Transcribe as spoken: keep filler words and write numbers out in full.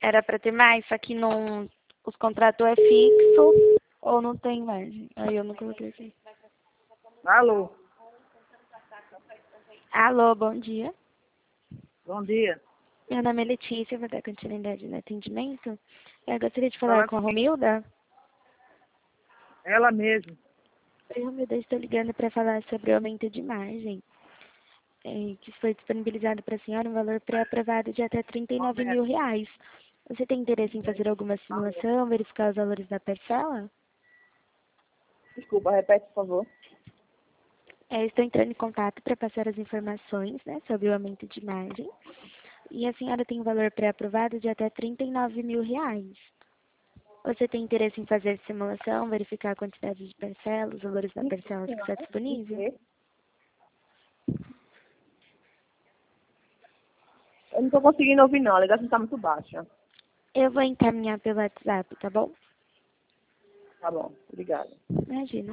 Era pra ter mais, só que não, os contratos é fixo ou não tem margem. Aí eu não coloquei aqui. Alô, Alô, bom dia. bom dia. Meu nome é Letícia, vou dar continuidade no atendimento. Eu gostaria de falar Fala com a Romilda. ela mesmo. Oi, Romilda, estou ligando para falar sobre o aumento de margem, eh, que foi disponibilizado para a senhora um valor pré-aprovado de até trinta e nove mil reais. Você tem interesse em fazer alguma simulação, verificar os valores da parcela? Desculpa, repete, por favor. É, estou entrando em contato para passar as informações, né, sobre o aumento de margem. E a senhora tem um valor pré-aprovado de até trinta e nove mil reais. Você tem interesse em fazer simulação, verificar a quantidade de parcela, os valores da parcela que está disponível? Eu não estou conseguindo ouvir, não. A ligação está muito baixa. Eu vou encaminhar pelo WhatsApp, tá bom? Tá bom, obrigada. Imagina.